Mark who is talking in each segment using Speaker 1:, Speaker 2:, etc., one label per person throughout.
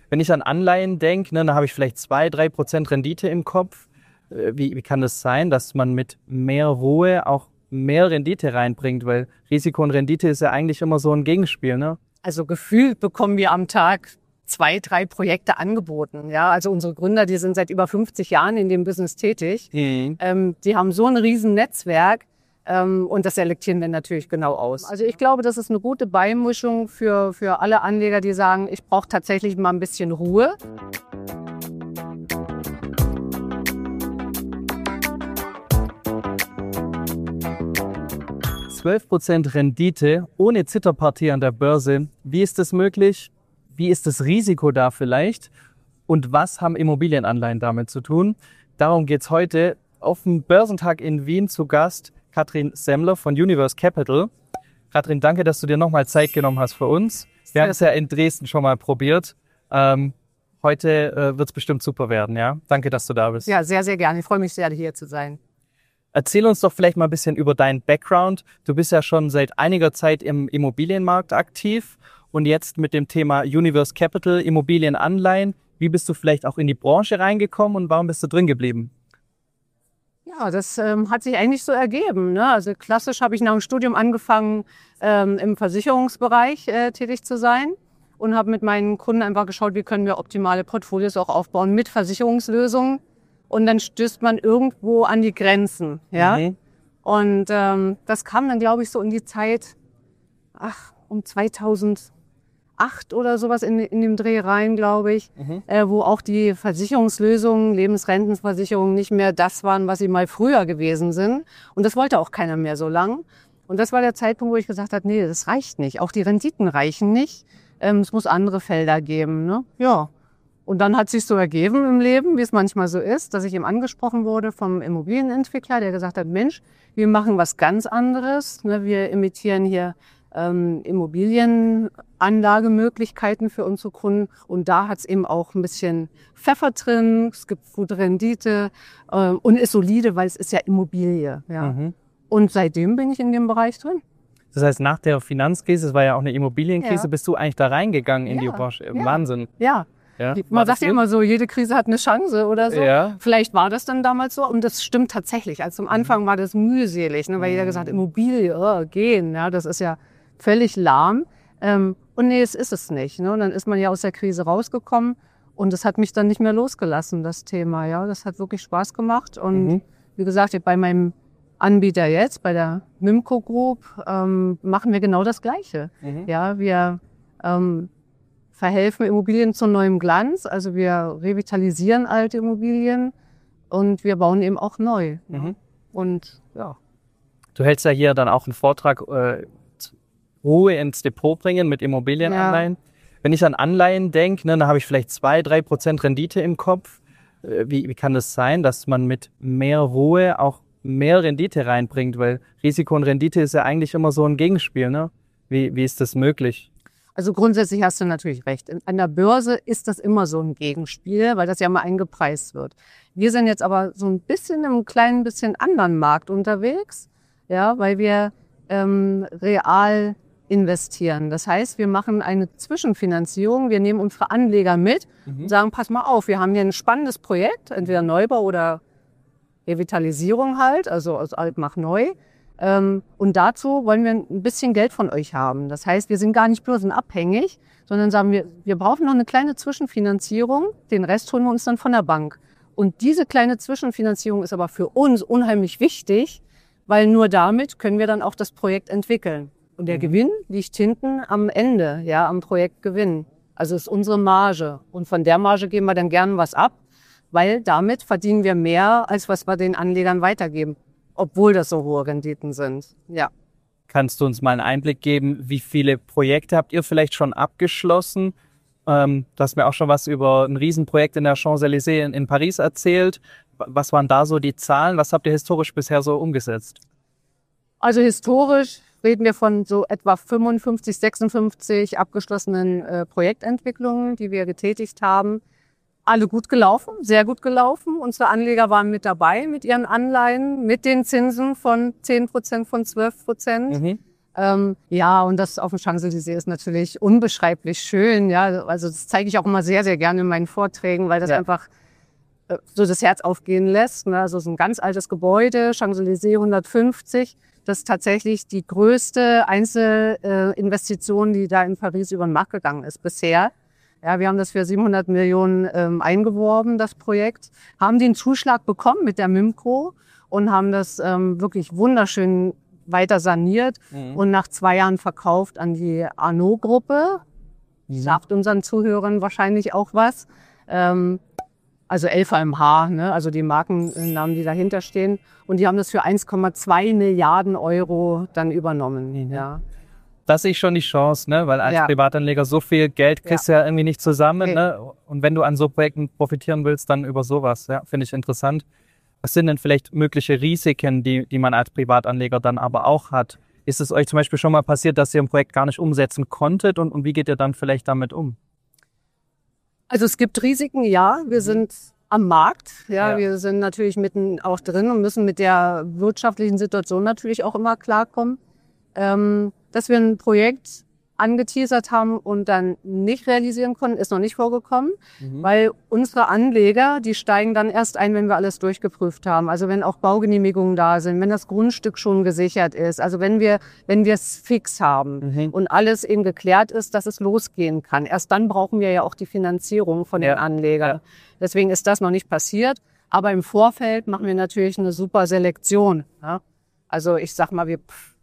Speaker 1: Wenn ich an Anleihen denke, ne, dann habe ich vielleicht 2-3% Rendite im Kopf. Wie kann das sein, dass man mit mehr Ruhe auch mehr Rendite reinbringt? Weil Risiko und Rendite ist ja eigentlich immer so ein Gegenspiel, ne?
Speaker 2: Also gefühlt bekommen wir am Tag 2, 3 Projekte angeboten. Ja, also unsere Gründer, die sind seit über 50 Jahren in dem Business tätig. Die haben so ein riesen Netzwerk und das selektieren wir natürlich genau aus. Also ich glaube, das ist eine gute Beimischung für alle Anleger, die sagen, ich brauche tatsächlich mal ein bisschen Ruhe.
Speaker 1: %12 Rendite ohne Zitterpartie an der Börse. Wie ist das möglich? Wie ist das Risiko da vielleicht? Und was haben Immobilienanleihen damit zu tun? Darum geht es heute auf dem Börsentag in Wien zu Gast Katrin Semmler von Universe Capital. Katrin, danke, dass du dir nochmal Zeit genommen hast für uns. Wir haben es ja in Dresden schon mal probiert. Heute wird es bestimmt super werden, ja? Danke, dass du da bist.
Speaker 2: Ja, sehr, sehr gerne. Ich freue mich sehr, hier zu sein.
Speaker 1: Erzähl uns doch vielleicht mal ein bisschen über deinen Background. Du bist ja schon seit einiger Zeit im Immobilienmarkt aktiv und jetzt mit dem Thema Universe Capital, Immobilienanleihen. Wie bist du vielleicht auch in die Branche reingekommen und warum bist du drin geblieben?
Speaker 2: Ja, das hat sich eigentlich so ergeben, ne? Also klassisch habe ich nach dem Studium angefangen, im Versicherungsbereich tätig zu sein und habe mit meinen Kunden einfach geschaut, wie können wir optimale Portfolios auch aufbauen mit Versicherungslösungen. Und dann stößt man irgendwo an die Grenzen, ja. Und das kam dann, glaube ich, so in die Zeit, um 2008 oder sowas in dem Dreh rein, glaube ich, wo auch die Versicherungslösungen, Lebensrentenversicherungen nicht mehr das waren, was sie mal früher gewesen sind. Und das wollte auch keiner mehr so lang. Und das war der Zeitpunkt, wo ich gesagt habe, nee, das reicht nicht. Auch die Renditen reichen nicht. Es muss andere Felder geben, ne? Ja. Und dann hat sich so ergeben im Leben, wie es manchmal so ist, dass ich eben angesprochen wurde vom Immobilienentwickler, der gesagt hat, Mensch, wir machen was ganz anderes. Ne? Wir imitieren hier Immobilienanlagemöglichkeiten für unsere Kunden. Und da hat es eben auch ein bisschen Pfeffer drin, es gibt gute Rendite und ist solide, weil es ist ja Immobilie. Ja. Und seitdem bin ich in dem Bereich drin.
Speaker 1: Das heißt, nach der Finanzkrise, es war ja auch eine Immobilienkrise, bist du eigentlich da reingegangen in die Branche. Wahnsinn.
Speaker 2: Ja. Ja. Man sagt ja immer so, jede Krise hat eine Chance oder so. Ja. Vielleicht war das dann damals so und das stimmt tatsächlich. Also am Anfang war das mühselig, ne, weil jeder gesagt hat, Immobilie, gehen, ja, das ist ja völlig lahm. Und nee, es ist es nicht. Ne? Und dann ist man ja aus der Krise rausgekommen und das hat mich dann nicht mehr losgelassen, das Thema. Ja, das hat wirklich Spaß gemacht. Und wie gesagt, bei meinem Anbieter jetzt, bei der Mimco Group, machen wir genau das Gleiche. Ja, wir verhelfen Immobilien zu neuem Glanz. Also wir revitalisieren alte Immobilien und wir bauen eben auch neu. Und ja.
Speaker 1: Du hältst ja hier dann auch einen Vortrag, Ruhe ins Depot bringen mit Immobilienanleihen. Ja. Wenn ich an Anleihen denke, ne, dann habe ich vielleicht 2-3% Rendite im Kopf. Wie kann das sein, dass man mit mehr Ruhe auch mehr Rendite reinbringt? Weil Risiko und Rendite ist ja eigentlich immer so ein Gegenspiel, ne? Wie ist das möglich?
Speaker 2: Also grundsätzlich hast du natürlich recht. An der Börse ist das immer so ein Gegenspiel, weil das ja mal eingepreist wird. Wir sind jetzt aber so ein bisschen im kleinen bisschen anderen Markt unterwegs, ja, weil wir real investieren. Das heißt, wir machen eine Zwischenfinanzierung. Wir nehmen unsere Anleger mit und sagen, pass mal auf, wir haben hier ein spannendes Projekt, entweder Neubau oder Revitalisierung halt, also aus alt mach neu. Und dazu wollen wir ein bisschen Geld von euch haben. Das heißt, wir sind gar nicht börsenabhängig, sondern sagen wir brauchen noch eine kleine Zwischenfinanzierung. Den Rest holen wir uns dann von der Bank. Und diese kleine Zwischenfinanzierung ist aber für uns unheimlich wichtig, weil nur damit können wir dann auch das Projekt entwickeln. Und der Gewinn liegt hinten am Ende, ja, am Projektgewinn. Also ist unsere Marge. Und von der Marge geben wir dann gern was ab, weil damit verdienen wir mehr, als was wir den Anlegern weitergeben. Obwohl das so hohe Renditen sind, ja.
Speaker 1: Kannst du uns mal einen Einblick geben, wie viele Projekte habt ihr vielleicht schon abgeschlossen? Du hast mir auch schon was über ein Riesenprojekt in der Champs-Élysées in Paris erzählt. Was waren da so die Zahlen? Was habt ihr historisch bisher so umgesetzt?
Speaker 2: Also historisch reden wir von so etwa 55, 56 abgeschlossenen Projektentwicklungen, die wir getätigt haben. Alle gut gelaufen, sehr gut gelaufen. Unsere Anleger waren mit dabei mit ihren Anleihen, mit den Zinsen von 10%, von 12%. Ja, und das auf dem Champs-Élysées ist natürlich unbeschreiblich schön. Ja, also das zeige ich auch immer sehr, sehr gerne in meinen Vorträgen, weil das einfach so das Herz aufgehen lässt. Ne? Also es ist ein ganz altes Gebäude, Champs-Élysées 150. Das ist tatsächlich die größte Einzelinvestition, die da in Paris über den Markt gegangen ist bisher. Ja, wir haben das für 700 Millionen eingeworben, das Projekt, haben den Zuschlag bekommen mit der Mimco und haben das wirklich wunderschön weiter saniert und nach 2 Jahren verkauft an die Arnault-Gruppe. Sagt unseren Zuhörern wahrscheinlich auch was. Also LVMH, ne? Also die Markennamen, die dahinter stehen. Und die haben das für 1,2 Milliarden Euro dann übernommen. Ja.
Speaker 1: Das sehe ich schon die Chance, ne? Weil als Privatanleger so viel Geld kriegst du ja irgendwie nicht zusammen. Ne? Und wenn du an so Projekten profitieren willst, dann über sowas. Ja, finde ich interessant. Was sind denn vielleicht mögliche Risiken, die man als Privatanleger dann aber auch hat? Ist es euch zum Beispiel schon mal passiert, dass ihr ein Projekt gar nicht umsetzen konntet und wie geht ihr dann vielleicht damit um?
Speaker 2: Also es gibt Risiken, ja. Wir sind am Markt. Ja, wir sind natürlich mitten auch drin und müssen mit der wirtschaftlichen Situation natürlich auch immer klarkommen. Dass wir ein Projekt angeteasert haben und dann nicht realisieren konnten, ist noch nicht vorgekommen, weil unsere Anleger, die steigen dann erst ein, wenn wir alles durchgeprüft haben. Also wenn auch Baugenehmigungen da sind, wenn das Grundstück schon gesichert ist, also wenn wir es fix haben und alles eben geklärt ist, dass es losgehen kann. Erst dann brauchen wir ja auch die Finanzierung von den Anlegern. Deswegen ist das noch nicht passiert. Aber im Vorfeld machen wir natürlich eine super Selektion. Ja? Also ich sag mal,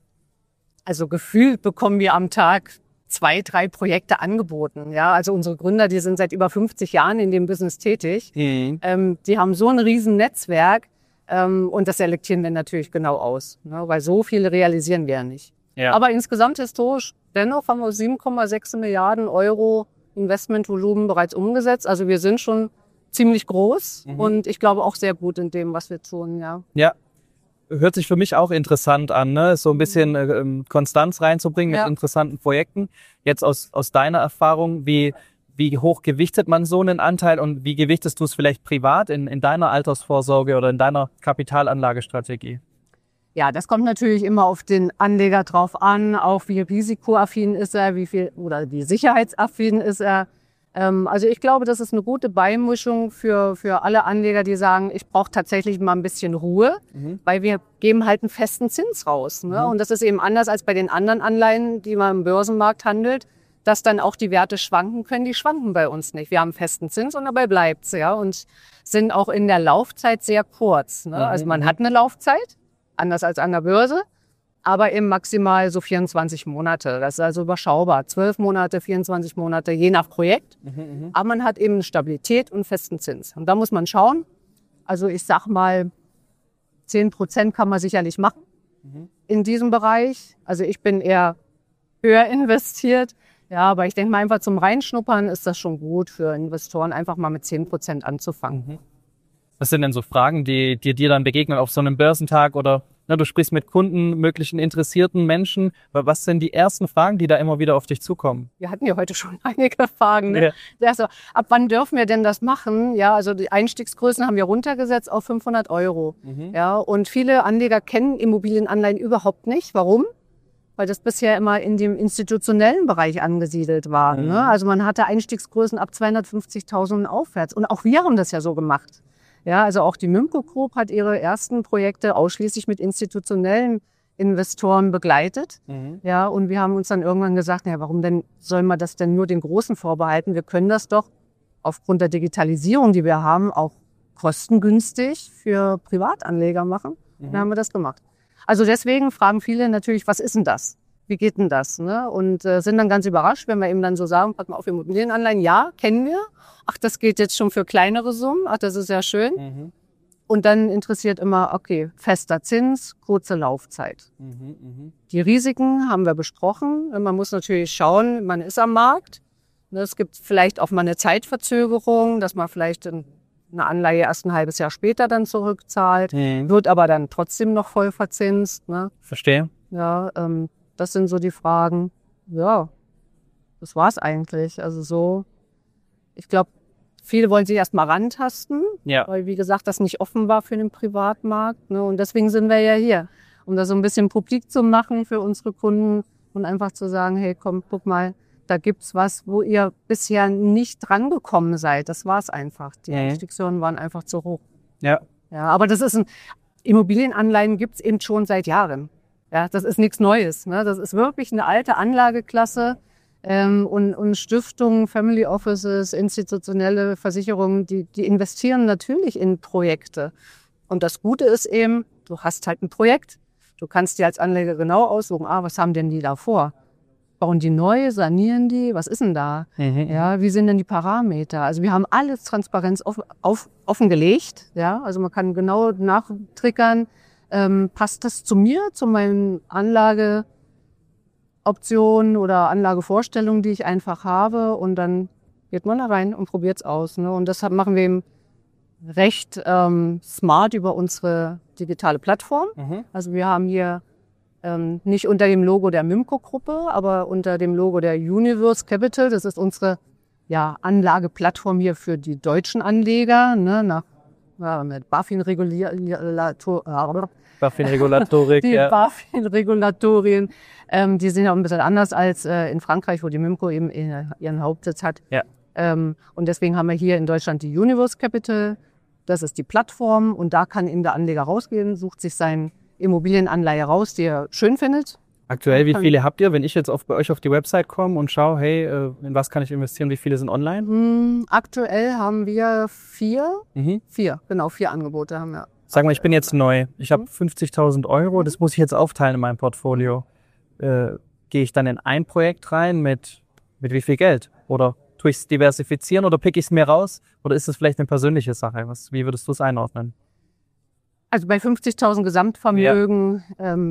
Speaker 2: also gefühlt bekommen wir am Tag 2, 3 Projekte angeboten. Ja, also unsere Gründer, die sind seit über 50 Jahren in dem Business tätig. Die haben so ein riesen Netzwerk und das selektieren wir natürlich genau aus, ne? Weil so viele realisieren wir ja nicht. Ja. Aber insgesamt historisch, dennoch haben wir 7,6 Milliarden Euro Investmentvolumen bereits umgesetzt. Also wir sind schon ziemlich groß und ich glaube auch sehr gut in dem, was wir tun. Ja.
Speaker 1: Ja. Hört sich für mich auch interessant an, ne? So ein bisschen Konstanz reinzubringen mit interessanten Projekten. Jetzt aus deiner Erfahrung, wie hoch gewichtet man so einen Anteil und wie gewichtest du es vielleicht privat in deiner Altersvorsorge oder in deiner Kapitalanlagestrategie?
Speaker 2: Ja, das kommt natürlich immer auf den Anleger drauf an, auch wie risikoaffin ist er, wie sicherheitsaffin ist er. Also ich glaube, das ist eine gute Beimischung für alle Anleger, die sagen, ich brauche tatsächlich mal ein bisschen Ruhe, weil wir geben halt einen festen Zins raus. Ne? Und das ist eben anders als bei den anderen Anleihen, die man im Börsenmarkt handelt, dass dann auch die Werte schwanken können. Die schwanken bei uns nicht. Wir haben einen festen Zins und dabei bleibt's, ja, und sind auch in der Laufzeit sehr kurz. Ne? Also man hat eine Laufzeit, anders als an der Börse. Aber eben maximal so 24 Monate. Das ist also überschaubar. 12 Monate, 24 Monate, je nach Projekt. Aber man hat eben Stabilität und festen Zins. Und da muss man schauen. Also ich sag mal, 10% kann man sicherlich machen in diesem Bereich. Also ich bin eher höher investiert. Ja, aber ich denke mal einfach zum Reinschnuppern ist das schon gut für Investoren, einfach mal mit 10% anzufangen.
Speaker 1: Was sind denn so Fragen, die dir dann begegnen auf so einem Börsentag oder du sprichst mit Kunden, möglichen interessierten Menschen. Was sind die ersten Fragen, die da immer wieder auf dich zukommen?
Speaker 2: Wir hatten ja heute schon einige Fragen. Ne? Ja. Also, ab wann dürfen wir denn das machen? Ja, also die Einstiegsgrößen haben wir runtergesetzt auf 500 Euro. Ja, und viele Anleger kennen Immobilienanleihen überhaupt nicht. Warum? Weil das bisher immer in dem institutionellen Bereich angesiedelt war. Ne? Also man hatte Einstiegsgrößen ab 250.000 aufwärts. Und auch wir haben das ja so gemacht. Ja, also auch die Mimco Group hat ihre ersten Projekte ausschließlich mit institutionellen Investoren begleitet. Ja, und wir haben uns dann irgendwann gesagt, naja, warum denn soll man das denn nur den Großen vorbehalten? Wir können das doch aufgrund der Digitalisierung, die wir haben, auch kostengünstig für Privatanleger machen. Dann haben wir das gemacht. Also deswegen fragen viele natürlich, was ist denn das? Wie geht denn das? Ne? Und sind dann ganz überrascht, wenn wir eben dann so sagen, pass mal auf, Immobilienanleihen, ja, kennen wir. Ach, das geht jetzt schon für kleinere Summen. Ach, das ist ja schön. Und dann interessiert immer, okay, fester Zins, kurze Laufzeit. Die Risiken haben wir besprochen. Man muss natürlich schauen, man ist am Markt. Es gibt vielleicht auch mal eine Zeitverzögerung, dass man vielleicht eine Anleihe erst ein halbes Jahr später dann zurückzahlt, wird aber dann trotzdem noch voll verzinst. Ne?
Speaker 1: Verstehe.
Speaker 2: Ja, das sind so die Fragen. Ja, das war's eigentlich. Also so, ich glaube, viele wollen sich erst mal rantasten, weil, wie gesagt, das nicht offen war für den Privatmarkt. Ne? Und deswegen sind wir ja hier. um das so ein bisschen publik zu machen für unsere Kunden und einfach zu sagen, hey, komm, guck mal, da gibt's was, wo ihr bisher nicht drangekommen seid. Das war's einfach. Die Einstiegshürden waren einfach zu hoch.
Speaker 1: Ja.
Speaker 2: Ja, aber Immobilienanleihen gibt's eben schon seit Jahren. Ja, das ist nichts Neues. Ne? Das ist wirklich eine alte Anlageklasse. Und Stiftungen, Family Offices, institutionelle Versicherungen, die investieren natürlich in Projekte. Und das Gute ist eben, du hast halt ein Projekt. Du kannst dir als Anleger genau aussuchen, was haben denn die da vor? Bauen die neu, sanieren die? Was ist denn da? Ja, wie sind denn die Parameter? Also wir haben alles Transparenz offengelegt. Ja, also man kann genau nachtriggern, passt das zu mir, zu meinen Anlageoptionen oder Anlagevorstellungen, die ich einfach habe? Und dann geht man da rein und probiert es aus. Ne? Und das machen wir eben recht smart über unsere digitale Plattform. Also wir haben hier nicht unter dem Logo der Mimco-Gruppe, aber unter dem Logo der Universe Capital. Das ist unsere Anlageplattform hier für die deutschen Anleger, ne, mit
Speaker 1: BaFin-Regulatorik.
Speaker 2: Die BaFin-Regulatorien, die sind ja ein bisschen anders als in Frankreich, wo die Mimco eben ihren Hauptsitz hat.
Speaker 1: Ja.
Speaker 2: Und deswegen haben wir hier in Deutschland die Universe Capital. Das ist die Plattform und da kann eben der Anleger rausgehen, sucht sich seine Immobilienanleihe raus, die er schön findet.
Speaker 1: Aktuell, wie viele habt ihr? Wenn ich jetzt bei euch auf die Website komme und schaue, hey, in was kann ich investieren, wie viele sind online?
Speaker 2: Aktuell haben wir 4 Angebote haben wir.
Speaker 1: Sag mal, ich bin jetzt neu. Ich habe 50.000 Euro, das muss ich jetzt aufteilen in meinem Portfolio. Gehe ich dann in ein Projekt rein mit wie viel Geld? Oder tue ich es diversifizieren oder pick ich es mir raus? Oder ist es vielleicht eine persönliche Sache? Wie würdest du es einordnen?
Speaker 2: Also bei 50.000 Gesamtvermögen,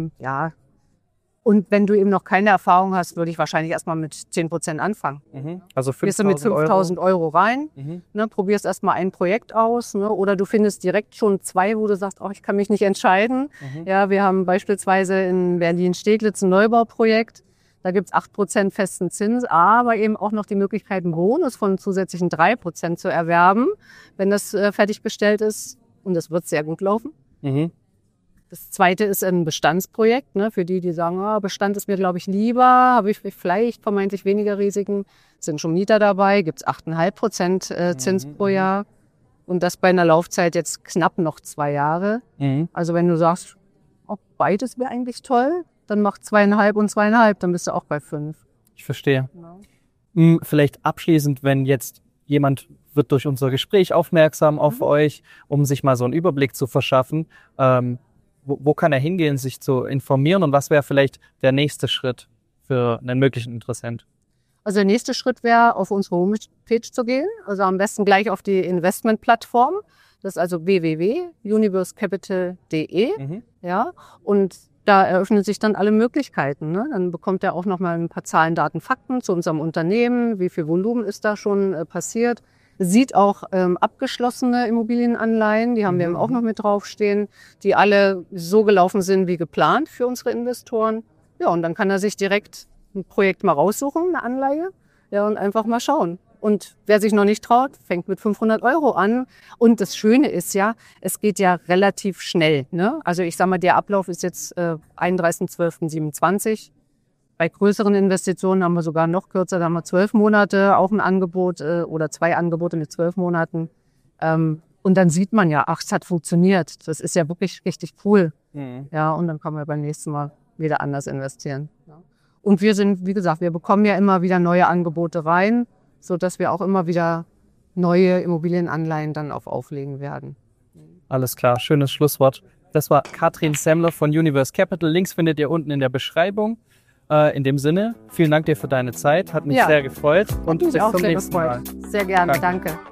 Speaker 2: Und wenn du eben noch keine Erfahrung hast, würde ich wahrscheinlich erstmal mit 10% anfangen.
Speaker 1: Also 5.000
Speaker 2: Gehst du mit 5.000 Euro rein, ne, probierst erstmal ein Projekt aus, ne, oder du findest direkt schon 2, wo du sagst, ich kann mich nicht entscheiden. Ja, wir haben beispielsweise in Berlin-Steglitz ein Neubauprojekt. Da gibt's 8% festen Zins, aber eben auch noch die Möglichkeit, einen Bonus von zusätzlichen 3% zu erwerben, wenn das fertiggestellt ist. Und das wird sehr gut laufen. Das zweite ist ein Bestandsprojekt, ne, für die sagen, Bestand ist mir, glaube ich, lieber, habe ich vielleicht vermeintlich weniger Risiken, sind schon Mieter dabei, gibt's 8,5% Zins pro Jahr und das bei einer Laufzeit jetzt knapp noch 2 Jahre. Also wenn du sagst, beides wäre eigentlich toll, dann mach 2,5 und 2,5, dann bist du auch bei 5.
Speaker 1: Ich verstehe.
Speaker 2: Genau.
Speaker 1: Vielleicht abschließend, wenn jetzt jemand wird durch unser Gespräch aufmerksam auf euch, um sich mal so einen Überblick zu verschaffen, wo kann er hingehen, sich zu informieren und was wäre vielleicht der nächste Schritt für einen möglichen Interessent?
Speaker 2: Also der nächste Schritt wäre, auf unsere Homepage zu gehen, also am besten gleich auf die Investmentplattform. Das ist also www.universecapital.de. Ja, und da eröffnen sich dann alle Möglichkeiten. Ne? Dann bekommt er auch nochmal ein paar Zahlen, Daten, Fakten zu unserem Unternehmen, wie viel Volumen ist da schon passiert. Sieht auch abgeschlossene Immobilienanleihen, die haben wir eben auch noch mit draufstehen, die alle so gelaufen sind wie geplant für unsere Investoren. Ja, und dann kann er sich direkt ein Projekt mal raussuchen, eine Anleihe, ja, und einfach mal schauen. Und wer sich noch nicht traut, fängt mit 500 Euro an. Und das Schöne ist ja, es geht ja relativ schnell. Ne? Also ich sag mal, der Ablauf ist jetzt 31.12.27. Bei größeren Investitionen haben wir sogar noch kürzer, da haben wir 12 Monate auch ein Angebot oder 2 Angebote mit 12 Monaten. Und dann sieht man ja, es hat funktioniert. Das ist ja wirklich richtig cool. Ja, und dann können wir beim nächsten Mal wieder anders investieren. Ja. Und wir sind, wie gesagt, wir bekommen ja immer wieder neue Angebote rein, sodass wir auch immer wieder neue Immobilienanleihen dann auflegen werden.
Speaker 1: Alles klar, schönes Schlusswort. Das war Katrin Semmler von Universe Capital. Links findet ihr unten in der Beschreibung. In dem Sinne, vielen Dank dir für deine Zeit. Hat mich sehr gefreut.
Speaker 2: Und bis zum nächsten Mal. Sehr gerne, danke.